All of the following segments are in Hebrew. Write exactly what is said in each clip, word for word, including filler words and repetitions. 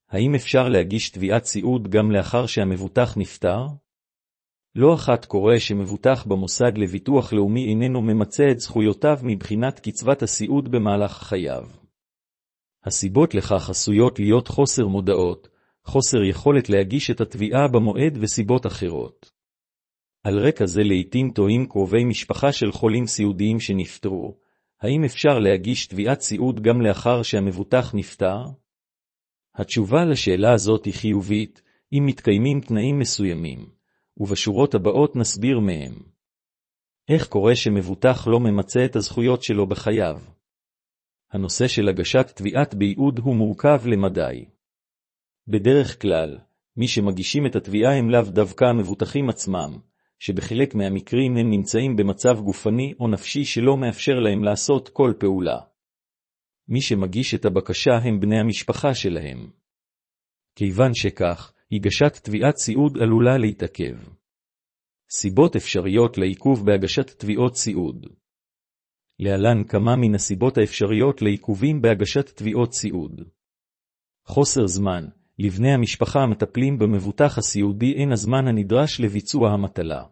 האם אפשר להגיש תביעת סיעוד גם לאחר שהמבוטח נפטר? לא אחת קורה שמבוטח במוסד לביטוח לאומי איננו ממצה את זכויותיו מבחינת קצבת הסיעוד במהלך חייו. הסיבות לכך עשויות להיות חוסר מודעות, חוסר יכולת להגיש את התביעה במועד וסיבות אחרות. על רקע זה לעתים תוהים קרובי משפחה של חולים סיעודיים שנפטרו, האם אפשר להגיש תביעת סיעוד גם לאחר שהמבוטח נפטר? התשובה לשאלה הזאת היא חיובית, אם מתקיימים תנאים מסוימים, ובשורות הבאות נסביר מהם. איך קורה שמבוטח לא ממצה את הזכויות שלו בחייו? הנושא של הגשת תביעת בייעוד הוא מורכב למדי. בדרך כלל, מי שמגישים את התביעה הם לאו דווקא המבוטחים עצמם, שבחלק מהמקרים הם נמצאים במצב גופני או נפשי שלא מאפשר להם לעשות כל פעולה. מי שמגיש את הבקשה הם בני המשפחה שלהם. כיוון שכך, הגשת תביעת סיעוד עלולה להתעכב. סיבות אפשריות לעיכוב בהגשת תביעות סיעוד. להלן כמה מן הסיבות האפשריות לעיכובים בהגשת תביעות סיעוד. חוסר זמן. לבני המשפחה המטפלים במבוטח הסיעודי אין הזמן הנדרש לביצוע המטלה.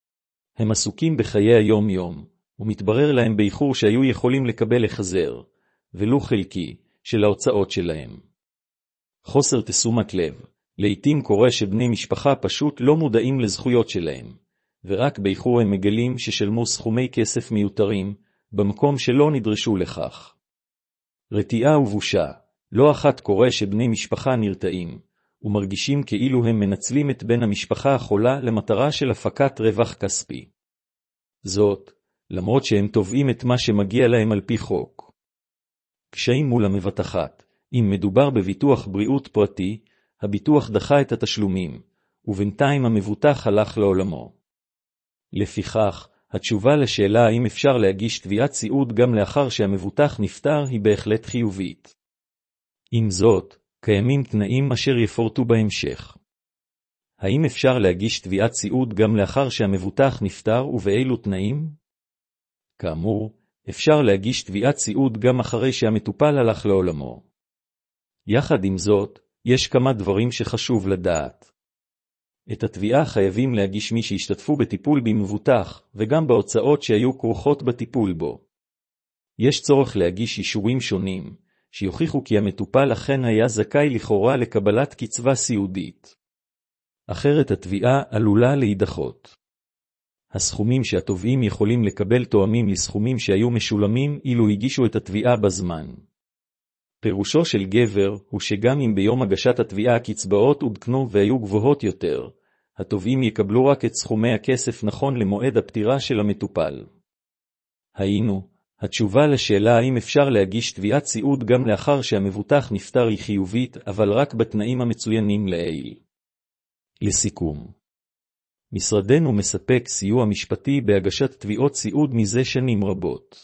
הם עסוקים בחיי היום-יום, ומתברר להם באיחור שהיו יכולים לקבל החזר, ולו חלקי, של ההוצאות שלהם. חוסר תשומת לב. לעתים קורה שבני משפחה פשוט לא מודעים לזכויות שלהם, ורק באיחור הם מגלים ששלמו סכומי כסף מיותרים, במקום שלא נדרשו לכך. רתיעה ובושה. לא אחת קורה שבני משפחה נרתעים, ומרגישים כאילו הם מנצלים את בן המשפחה החולה למטרה של הפקת רווח כספי. זאת, למרות שהם תובעים את מה שמגיע להם על פי חוק. קשיים מול המבטחת. אם מדובר בביטוח בריאות פרטי, הביטוח דחה את התשלומים, ובינתיים המבוטח הלך לעולמו. לפיכך, התשובה לשאלה האם אפשר להגיש תביעת סיעוד גם לאחר שהמבוטח נפטר היא בהחלט חיובית. עם זאת, קיימים תנאים אשר יפורטו בהמשך. האם אפשר להגיש תביעת סיעוד גם לאחר שהמבוטח נפטר ובאילו תנאים? כאמור, אפשר להגיש תביעת סיעוד גם אחרי שהמטופל הלך לעולמו. יחד עם זאת, יש כמה דברים שחשוב לדעת. את התביעה חייבים להגיש מי שהשתתפו בטיפול במבוטח, וגם בהוצאות שהיו כרוכות בטיפול בו. יש צורך להגיש אישורים שונים, שיוכיחו כי המטופל אכן היה זכאי לכאורה לקבלת קצבה סיעודית. אחרת התביעה עלולה להידחות. הסכומים שהתובעים יכולים לקבל תואמים לסכומים שהיו משולמים אילו הגישו את התביעה בזמן. פירושו של גבר הוא שגם אם ביום הגשת התביעה הקצבאות עודכנו והיו גבוהות יותר, התובעים יקבלו רק את סכומי הכסף נכון למועד הפטירה של המטופל. היינו, התשובה לשאלה האם אפשר להגיש תביעת סיעוד גם לאחר שהמבוטח נפטר היא חיובית, אבל רק בתנאים המצוינים לעיל. לסיכום, משרדנו מספק סיוע משפטי בהגשת תביעות סיעוד מזה שנים רבות.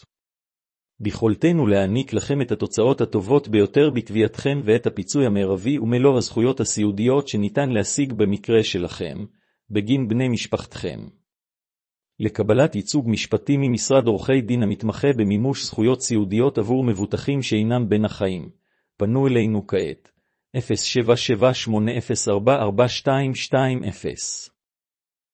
ביכולתנו להעניק לכם את התוצאות הטובות ביותר בתביעתכם ואת הפיצוי המרבי ומלוא הזכויות הסיעודיות שניתן להשיג במקרה שלכם, בגין בני משפחתכם. לקבלת ייצוג משפטי ממשרד עורכי דין המתמחה במימוש זכויות סיעודיות עבור מבוטחים שאינם בין החיים, פנו אלינו כעת, אפס שבע שבע שמונה אפס ארבע ארבע שתיים שתיים אפס.